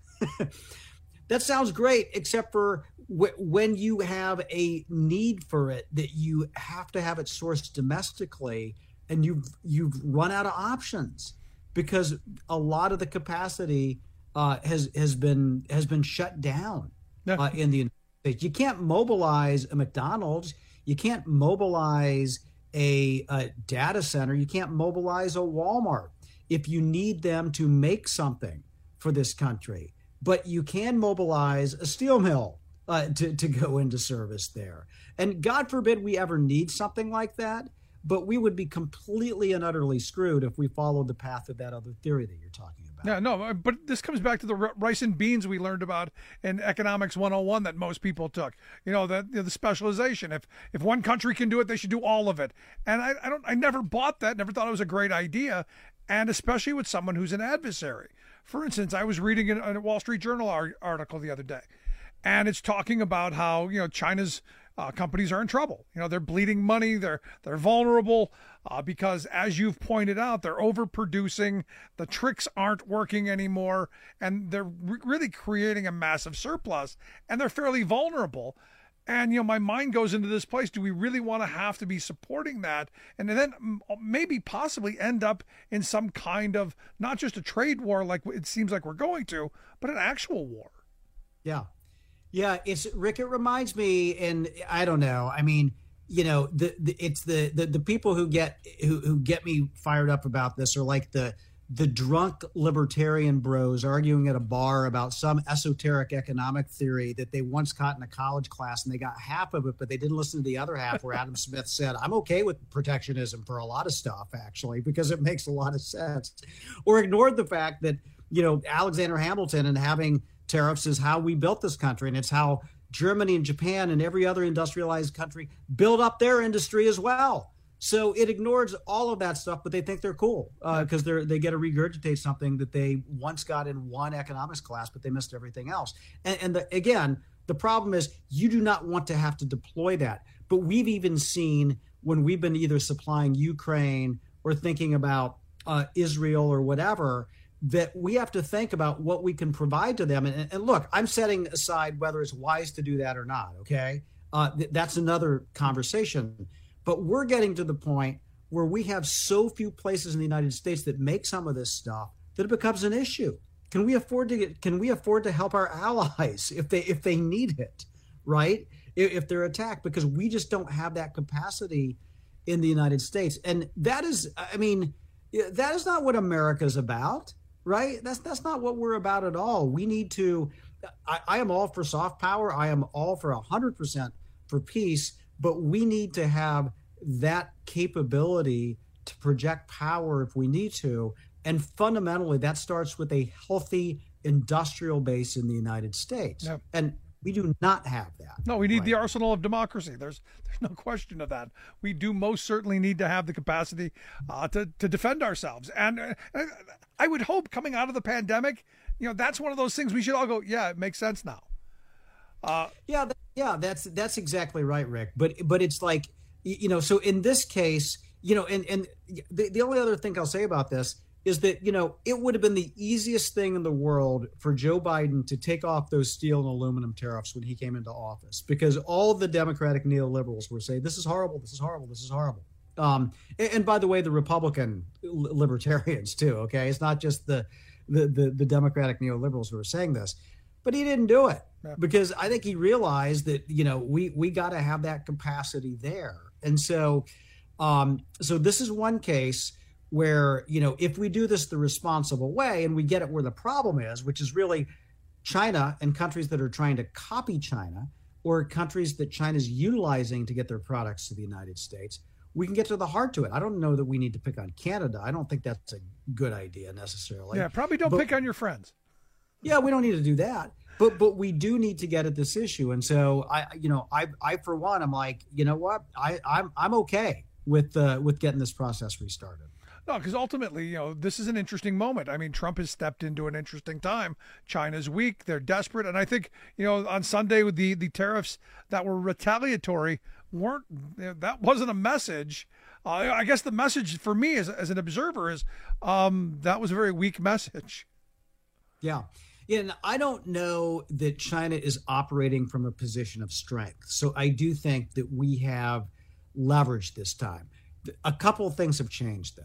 That sounds great, except for w- when you have a need for it, that you have to have it sourced domestically, and you've you've run out of options because a lot of the capacity uh, has has been has been shut down yeah. uh, in the United States. You can't mobilize a McDonald's. You can't mobilize a, a data center. You can't mobilize a Walmart if you need them to make something for this country. But you can mobilize a steel mill uh, to, to go into service there. And God forbid we ever need something like that, but we would be completely and utterly screwed if we followed the path of that other theory that you're talking about. Yeah, no, but this comes back to the rice and beans we learned about in Economics one oh one that most people took. You know, the the specialization. If if one country can do it, they should do all of it. And I, I don't, I never bought that. Never thought it was a great idea, and especially with someone who's an adversary. For instance, I was reading a Wall Street Journal article the other day, and it's talking about how, you know, China's uh, companies are in trouble. You know, they're bleeding money. They're they're vulnerable uh, because, as you've pointed out, they're overproducing. The tricks aren't working anymore, and they're re- really creating a massive surplus, and they're fairly vulnerable. And, you know, my mind goes into this place. Do we really want to have to be supporting that? And then maybe possibly end up in some kind of, not just a trade war like it seems like we're going to, but an actual war. Yeah. Yeah. It's Rick, it reminds me, and I don't know. I mean, you know, the, the it's the, the, the people who get, who, who get me fired up about this are like the, the drunk libertarian bros arguing at a bar about some esoteric economic theory that they once caught in a college class, and they got half of it, but they didn't listen to the other half, where Adam Smith said, I'm okay with protectionism for a lot of stuff, actually, because it makes a lot of sense. Or ignored the fact that, you know, Alexander Hamilton and having tariffs is how we built this country, and it's how Germany and Japan and every other industrialized country build up their industry as well. So it ignores all of that stuff, but they think they're cool because uh, they're they get to regurgitate something that they once got in one economics class, but they missed everything else. And, and the, again, the problem is you do not want to have to deploy that. But we've even seen when we've been either supplying Ukraine or thinking about uh, Israel or whatever, that we have to think about what we can provide to them. And, and look, I'm setting aside whether it's wise to do that or not. Okay, uh, th- that's another conversation. But we're getting to the point where we have so few places in the United States that make some of this stuff that it becomes an issue. Can we afford to get, can we afford to help our allies if they if they need it, right? If, if they're attacked, because we just don't have that capacity in the United States. And that is, I mean, that is not what America's about, right? That's that's not what we're about at all. We need to, I, I am all for soft power. I am all for one hundred percent for peace. But we need to have that capability to project power if we need to. And fundamentally, that starts with a healthy industrial base in the United States. Yep. And we do not have that. No, we need right. the arsenal of democracy. There's there's no question of that. We do most certainly need to have the capacity uh, to, to defend ourselves. And uh, I would hope coming out of the pandemic, you know, that's one of those things we should all go, yeah, it makes sense now. Uh, yeah, th- yeah, that's that's exactly right, Rick. But but it's like, you know, so in this case, you know, and and the, the only other thing I'll say about this is that, you know, it would have been the easiest thing in the world for Joe Biden to take off those steel and aluminum tariffs when he came into office, because all the Democratic neoliberals were saying, this is horrible, this is horrible, this is horrible. Um, and, and by the way, the Republican libertarians too, okay? It's not just the, the, the, the Democratic neoliberals who are saying this, but he didn't do it yeah. because I think he realized that, you know, we, we got to have that capacity there. And so, um, so this is one case where, you know, if we do this the responsible way and we get it where the problem is, which is really China and countries that are trying to copy China, or countries that China's utilizing to get their products to the United States, we can get to the heart to it. I don't know that we need to pick on Canada. I don't think that's a good idea necessarily. Yeah, probably don't but, pick on your friends. Yeah, we don't need to do that. But but we do need to get at this issue. And so I, you know, I I for one, I'm like, you know what, I I'm I'm okay with uh, with getting this process restarted. No, because ultimately, you know, this is an interesting moment. I mean, Trump has stepped into an interesting time. China's weak. They're desperate. And I think, you know, on Sunday with the, the tariffs that were retaliatory weren't, you know, that wasn't a message. Uh, I guess the message for me as, as an observer is um, that was a very weak message. Yeah. And I don't know that China is operating from a position of strength. So I do think that we have leverage this time. A couple of things have changed, though.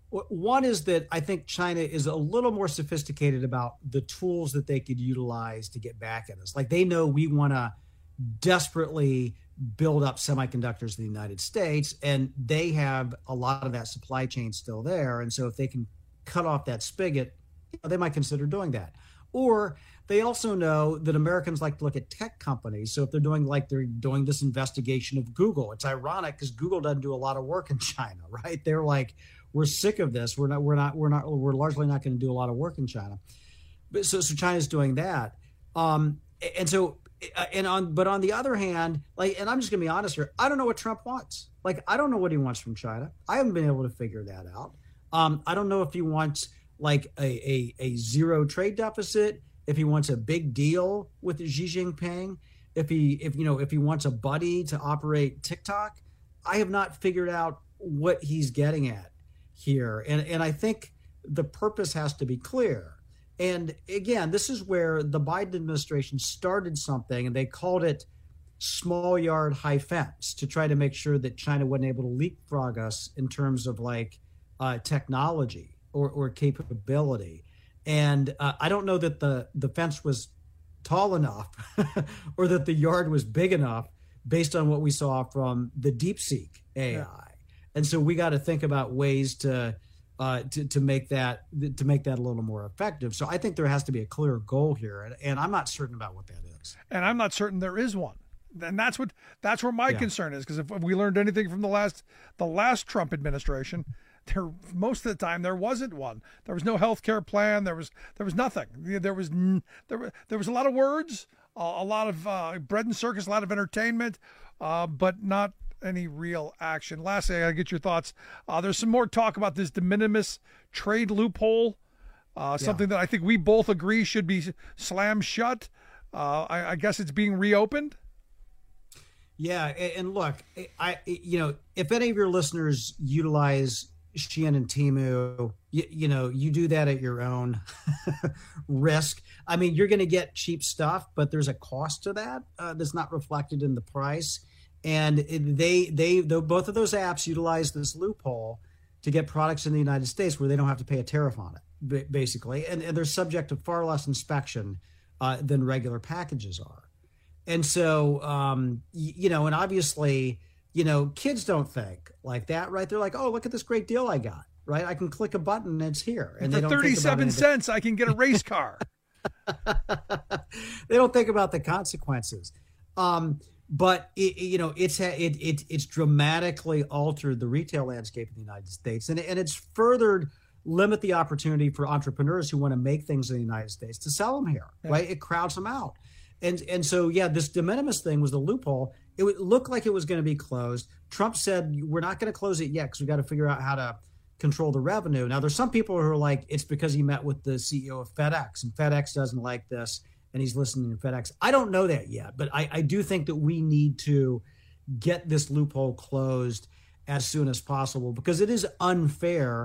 One is that I think China is a little more sophisticated about the tools that they could utilize to get back at us. Like, they know we want to desperately build up semiconductors in the United States, and they have a lot of that supply chain still there. And so if they can cut off that spigot, you know, they might consider doing that. Or they also know that Americans like to look at tech companies. So if they're doing like they're doing this investigation of Google, it's ironic because Google doesn't do a lot of work in China, right? They're like, we're sick of this. We're not, we're not, we're not, we're largely not going to do a lot of work in China. But so, so China's doing that. Um, and so, and on, but on the other hand, like, and I'm just gonna be honest here, I don't know what Trump wants. Like, I don't know what he wants from China. I haven't been able to figure that out. Um, I don't know if he wants like a, a, a zero trade deficit, if he wants a big deal with Xi Jinping, if he, if, you know, if he wants a buddy to operate TikTok. I have not figured out what he's getting at here. And, and I think the purpose has to be clear. And again, this is where the Biden administration started something, and they called it small yard, high fence, to try to make sure that China wasn't able to leapfrog us in terms of like uh, technology or, or capability. And uh, I don't know that the, the fence was tall enough or that the yard was big enough based on what we saw from the DeepSeek A I. Yeah. And so we got to think about ways to, uh, to to make that to make that a little more effective. So I think there has to be a clear goal here, and, and I'm not certain about what that is. And I'm not certain there is one. And that's what that's where my yeah. concern is, because if we learned anything from the last the last Trump administration, there most of the time there wasn't one. There was no health care plan. There was there was nothing. There was there there was a lot of words, a lot of uh, bread and circus, a lot of entertainment, uh, but not any real action. Lastly, I gotta get your thoughts. Uh, there's some more talk about this de minimis trade loophole, uh, something yeah. that I think we both agree should be slammed shut. Uh, I, I guess it's being reopened. Yeah, and look, I you know, if any of your listeners utilize Shein and Temu, you, you know, you do that at your own risk. I mean, you're going to get cheap stuff, but there's a cost to that uh, that's not reflected in the price. And they, they, they, both of those apps utilize this loophole to get products in the United States where they don't have to pay a tariff on it, basically. And, and they're subject to far less inspection uh, than regular packages are. And so, um, you know, and obviously, you know, kids don't think like that, right? They're like, oh, look at this great deal I got, right? I can click a button and it's here. And for they don't thirty-seven cents, I can get a race car. They don't think about the consequences. Um, But it, you know, it's it, it it's dramatically altered the retail landscape in the United States, and and it's furthered limit the opportunity for entrepreneurs who want to make things in the United States to sell them here, yeah. right? It crowds them out, and and so yeah, this de minimis thing was the loophole. It would look like it was going to be closed. Trump said we're not going to close it yet because we got to figure out how to control the revenue. Now, there's some people who are like, it's because he met with the C E O of FedEx, and FedEx doesn't like this, and he's listening to FedEx. I don't know that yet, but I, I do think that we need to get this loophole closed as soon as possible, because it is unfair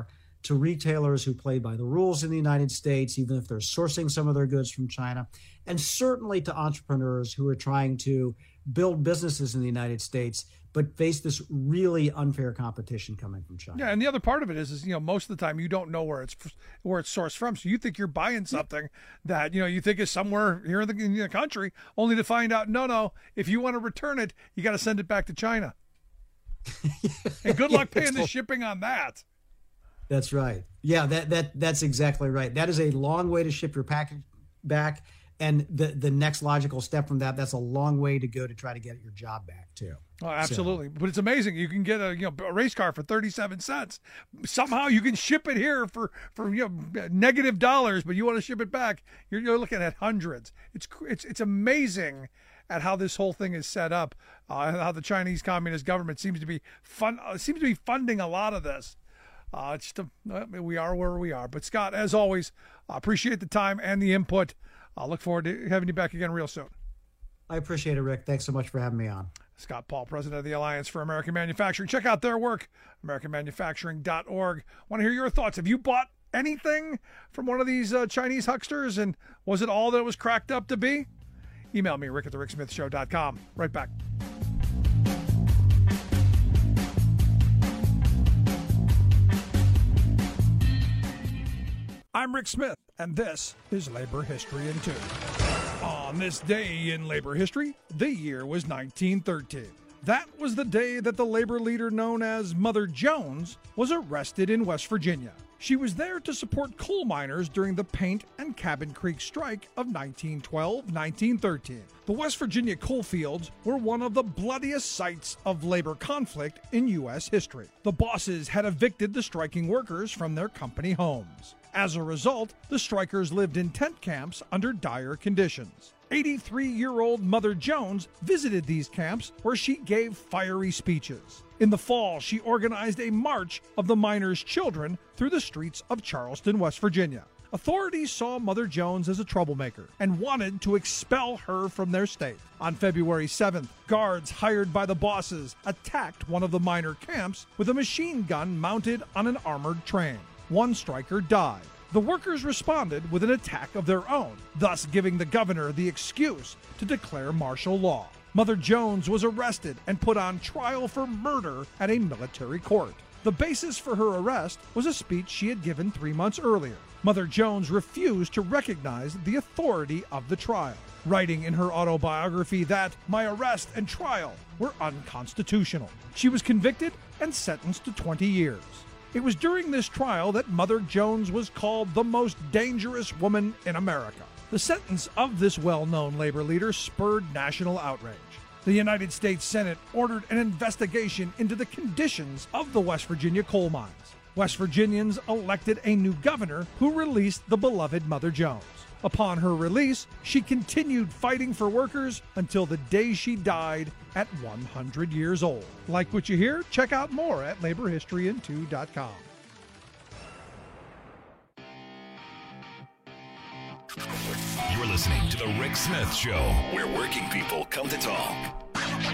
to retailers who play by the rules in the United States, even if they're sourcing some of their goods from China, and certainly to entrepreneurs who are trying to build businesses in the United States, but face this really unfair competition coming from China. Yeah, and the other part of it is, is you know, most of the time you don't know where it's where it's sourced from, so you think you're buying something that you know you think is somewhere here in the, in the country, only to find out no, no. If you want to return it, you got to send it back to China. And good luck paying the shipping on that. That's right. Yeah, that that that's exactly right. That is a long way to ship your package back. And the, the next logical step from that, that's a long way to go to try to get your job back, too. Oh, absolutely. So, but it's amazing. You can get a you know a race car for thirty-seven cents. Somehow you can ship it here for, for you know negative dollars, but you want to ship it back. You're, you're looking at hundreds. It's it's it's amazing at how this whole thing is set up, uh, how the Chinese Communist government seems to be fun, uh, seems to be funding a lot of this. Uh, it's just a, uh, we are where we are. But Scott, as always, I appreciate the time and the input. I'll look forward to having you back again real soon. I appreciate it, Rick. Thanks so much for having me on. Scott Paul, president of the Alliance for American Manufacturing. Check out their work, american manufacturing dot org. Want to hear your thoughts. Have you bought anything from one of these uh, Chinese hucksters, and was it all that it was cracked up to be? Email me, rick at the rick smith show dot com. Right back. I'm Rick Smith, and this is Labor History in Two. On this day in labor history, the year was nineteen thirteen. That was the day that the labor leader known as Mother Jones was arrested in West Virginia. She was there to support coal miners during the Paint and Cabin Creek strike of nineteen twelve to nineteen thirteen. The West Virginia coal fields were one of the bloodiest sites of labor conflict in U S history. The bosses had evicted the striking workers from their company homes. As a result, the strikers lived in tent camps under dire conditions. eighty-three-year-old Mother Jones visited these camps where she gave fiery speeches. In the fall, she organized a march of the miners' children through the streets of Charleston, West Virginia. Authorities saw Mother Jones as a troublemaker and wanted to expel her from their state. On February seventh, guards hired by the bosses attacked one of the miner camps with a machine gun mounted on an armored train. One striker died. The workers responded with an attack of their own, thus giving the governor the excuse to declare martial law. Mother Jones was arrested and put on trial for murder at a military court. The basis for her arrest was a speech she had given three months earlier. Mother Jones refused to recognize the authority of the trial, writing in her autobiography that my arrest and trial were unconstitutional. She was convicted and sentenced to twenty years. It was during this trial that Mother Jones was called the most dangerous woman in America. The sentence of this well-known labor leader spurred national outrage. The United States Senate ordered an investigation into the conditions of the West Virginia coal mines. West Virginians elected a new governor who released the beloved Mother Jones. Upon her release, she continued fighting for workers until the day she died at one hundred years old. Like what you hear? Check out more at labor history in two dot com. You're listening to The Rick Smith Show, where working people come to talk.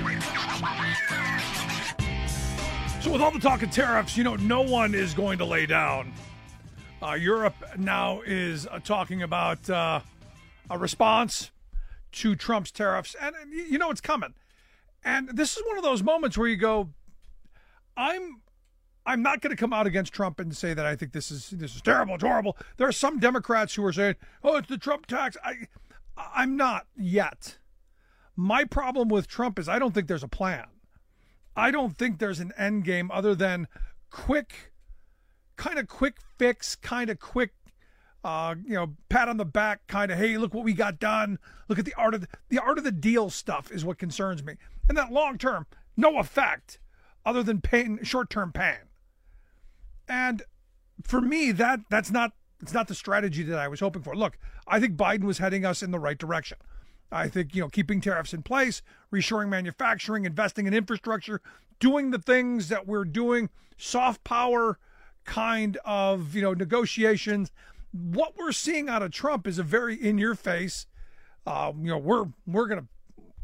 So with all the talk of tariffs, you know, no one is going to lay down. Uh, Europe now is uh, talking about uh, a response to Trump's tariffs. And, and you know it's coming. And this is one of those moments where you go, I'm I'm not going to come out against Trump and say that I think this is this is terrible, it's horrible. There are some Democrats who are saying, oh, it's the Trump tax. I, I'm not yet. My problem with Trump is I don't think there's a plan. I don't think there's an end game other than quick kind of quick fix, kind of quick, uh, you know, pat on the back, kind of, hey, look what we got done. Look at the art of the, the art of the deal stuff is what concerns me. And that long term, no effect other than pain, short term pain. And for me, that that's not it's not the strategy that I was hoping for. Look, I think Biden was heading us in the right direction. I think, you know, keeping tariffs in place, reshoring manufacturing, investing in infrastructure, doing the things that we're doing, soft power kind of, you know, negotiations. What we're seeing out of Trump is a very in-your-face, uh, you know, we're we're gonna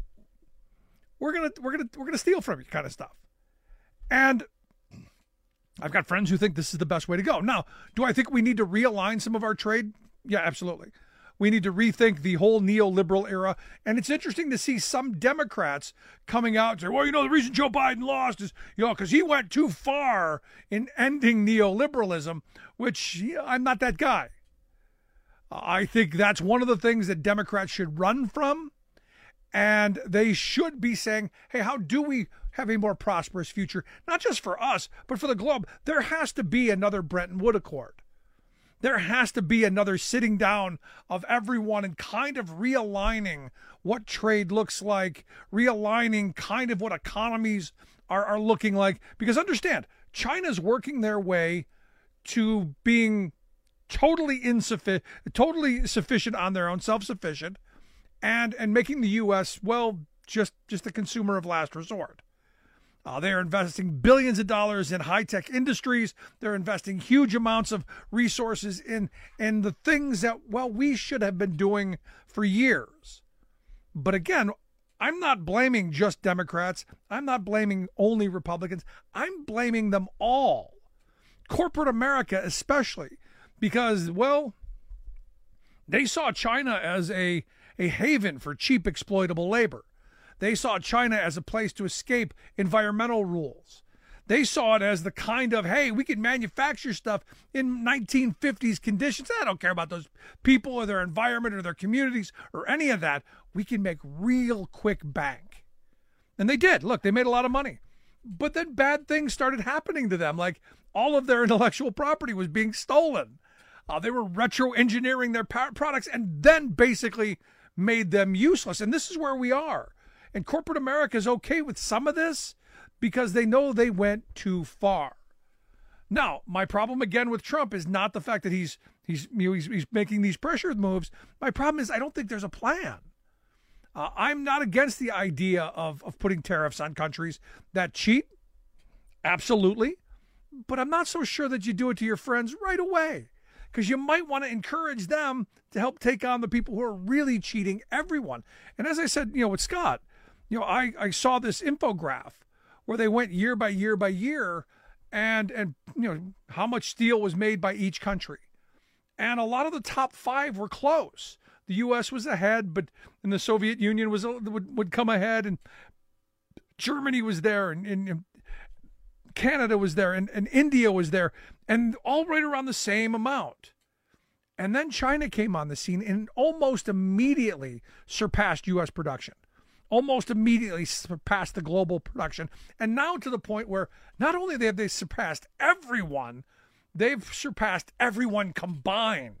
we're gonna we're gonna we're gonna steal from you kind of stuff. And I've got friends who think this is the best way to go. Now, do I think we need to realign some of our trade? Yeah, absolutely. We need to rethink the whole neoliberal era. And it's interesting to see some Democrats coming out and say, well, you know, the reason Joe Biden lost is, you know, because he went too far in ending neoliberalism, which yeah, I'm not that guy. I think that's one of the things that Democrats should run from. And they should be saying, hey, how do we have a more prosperous future? Not just for us, but for the globe. There has to be another Bretton Woods Accord. There has to be another sitting down of everyone and kind of realigning what trade looks like, realigning kind of what economies are, are looking like. Because understand, China's working their way to being totally insufficient, totally sufficient on their own, self-sufficient, and and making the U S, well, just, just a consumer of last resort. Uh, they're investing billions of dollars in high-tech industries. They're investing huge amounts of resources in, in the things that, well, we should have been doing for years. But again, I'm not blaming just Democrats. I'm not blaming only Republicans. I'm blaming them all. Corporate America especially, because, well, they saw China as a, a haven for cheap exploitable labor. They saw China as a place to escape environmental rules. They saw it as the kind of, hey, we can manufacture stuff in nineteen fifties conditions. I don't care about those people or their environment or their communities or any of that. We can make real quick bank. And they did. Look, they made a lot of money. But then bad things started happening to them. Like all of their intellectual property was being stolen. Uh, they were retro-engineering their products and then basically made them useless. And this is where we are. And corporate America is okay with some of this because they know they went too far. Now, my problem again with Trump is not the fact that he's he's you know, he's, he's making these pressure moves. My problem is I don't think there's a plan. Uh, I'm not against the idea of, of putting tariffs on countries that cheat. Absolutely. But I'm not so sure that you do it to your friends right away, because you might want to encourage them to help take on the people who are really cheating everyone. And as I said, you know, with Scott, you know, I, I saw this infograph where they went year by year by year and, and, you know, how much steel was made by each country. And a lot of the top five were close. The U S was ahead, but and the Soviet Union was would, would come ahead, and Germany was there, and, and, and Canada was there, and, and India was there, and all right around the same amount. And then China came on the scene and almost immediately surpassed U S production. Almost immediately surpassed the global production. And now to the point where not only have they surpassed everyone, they've surpassed everyone combined.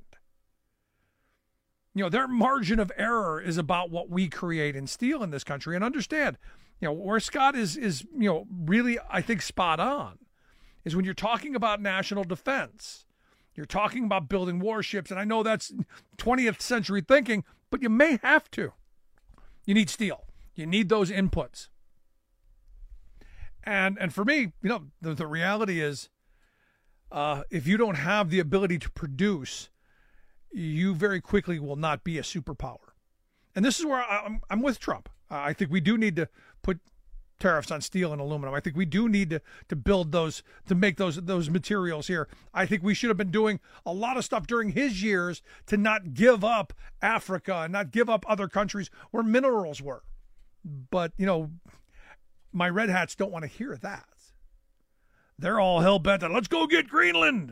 You know, their margin of error is about what we create in steel in this country. And understand, you know, where Scott is, is, you know, really, I think, spot on is when you're talking about national defense. You're talking about building warships. And I know that's twentieth century thinking, but you may have to. You need steel. You need those inputs. And and for me, you know, the, the reality is uh, if you don't have the ability to produce, you very quickly will not be a superpower. And this is where I'm, I'm with Trump. Uh, I think we do need to put tariffs on steel and aluminum. I think we do need to, to build those, to make those, those materials here. I think we should have been doing a lot of stuff during his years to not give up Africa and not give up other countries where minerals were. But, you know, my red hats don't want to hear that. They're all hell-bent on, let's go get Greenland.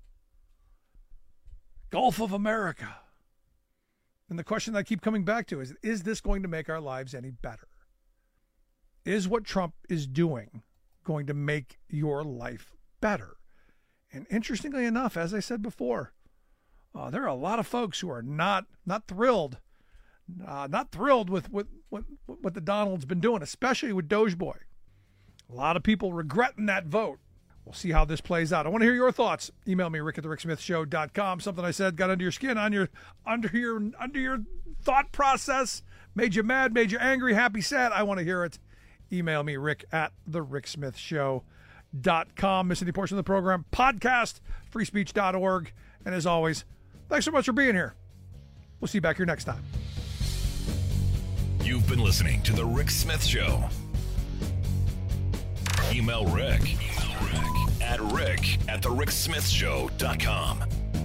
Gulf of America. And the question I keep coming back to is, is this going to make our lives any better? Is what Trump is doing going to make your life better? And interestingly enough, as I said before, uh, there are a lot of folks who are not not thrilled Uh, not thrilled with what, what what the Donald's been doing, especially with Doge Boy. A lot of people regretting that vote. We'll see how this plays out. I want to hear your thoughts. Email me, rick at the rick smith show dot com. Something I said got under your skin, on your under your under your thought process, made you mad, made you angry, happy, sad. I want to hear it. Email me, rick at the rick smith show dot com. Miss any portion of the program? Podcast, free speech dot org. And as always, thanks so much for being here. We'll see you back here next time. You've been listening to The Rick Smith Show. Email Rick Rick at Rick at the Rick Smith Show dot com.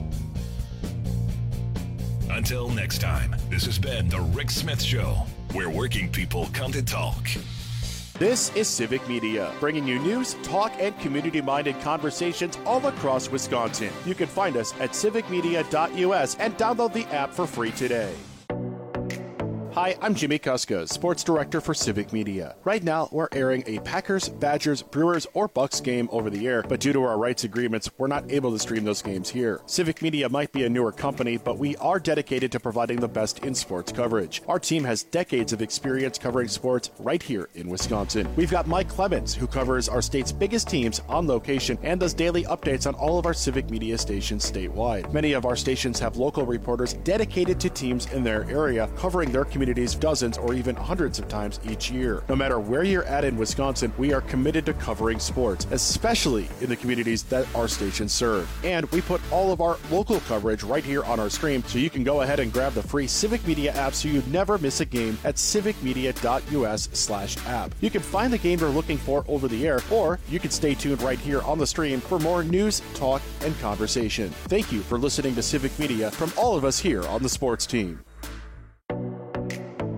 Until next time, this has been The Rick Smith Show, where working people come to talk. This is Civic Media, bringing you news, talk, and community-minded conversations all across Wisconsin. You can find us at civic media dot U S and download the app for free today. Hi, I'm Jimmy Kuska, Sports Director for Civic Media. Right now, we're airing a Packers, Badgers, Brewers, or Bucks game over the air, but due to our rights agreements, we're not able to stream those games here. Civic Media might be a newer company, but we are dedicated to providing the best in sports coverage. Our team has decades of experience covering sports right here in Wisconsin. We've got Mike Clemens, who covers our state's biggest teams on location and does daily updates on all of our Civic Media stations statewide. Many of our stations have local reporters dedicated to teams in their area, covering their community dozens or even hundreds of times each year. No matter where you're at in Wisconsin, we are committed to covering sports, especially in the communities that our stations serve. And we put all of our local coverage right here on our stream, so you can go ahead and grab the free Civic Media app so you never miss a game at civic media dot U S slash app. You can find the game you're looking for over the air, or you can stay tuned right here on the stream for more news, talk, and conversation. Thank you for listening to Civic Media from all of us here on the sports team.